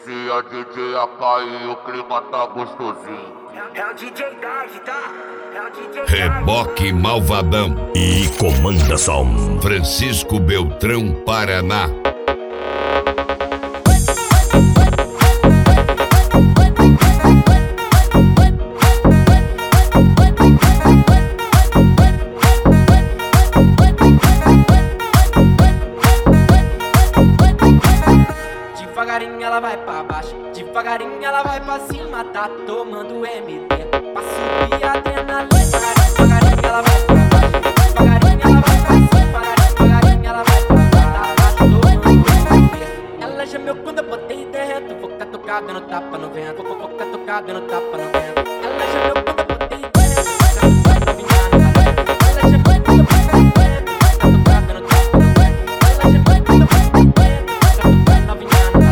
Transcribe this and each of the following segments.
Se a DJ cair, o clima tá gostosinho. É o DJ Gard, tá? É o DJ Reboque Malvadão e comanda som Francisco Beltrão, Paraná. Devagarinho ela vai pra baixo, devagarinho ela vai pra cima, tá tomando MD pra subir a adrenalina. Devagarinho ela vai pra baixo, devagarinho ela vai pra cima, devagarinho ela vai pra baixo, tá tomando MD. Ela gemeu quando eu botei dentro, vou catucar dando tapa no vento, vou catucar dando tapa no vento. Ela gemeu quando eu botei dentro, catucar novinha na cadeira. Ela gemeu quando eu botei dentro, catucar dando tapa no vento. Ela gemeu quando eu botei dentro, catucar novinha.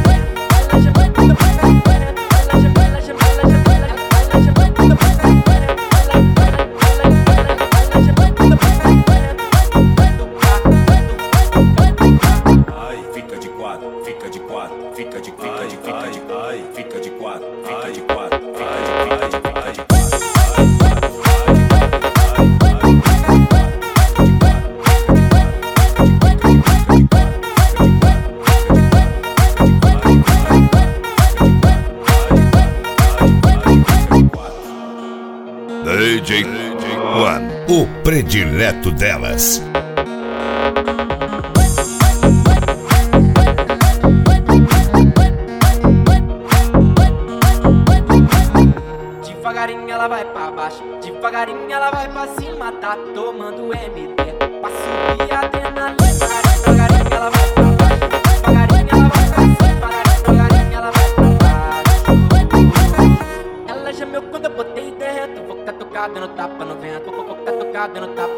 DJ One, o predileto delas. Devagarinho ela vai pra baixo, devagarinho ela vai pra cima, tá tomando MD pra subir a adrenalina. Devagarinho ela vai pra baixo, devagarinho ela vai pra cima, devagarinho ela vai pra baixo. Ela gemeu quando eu botei dentro, vou catucar dando tapa no vento, vou catucar dando tapa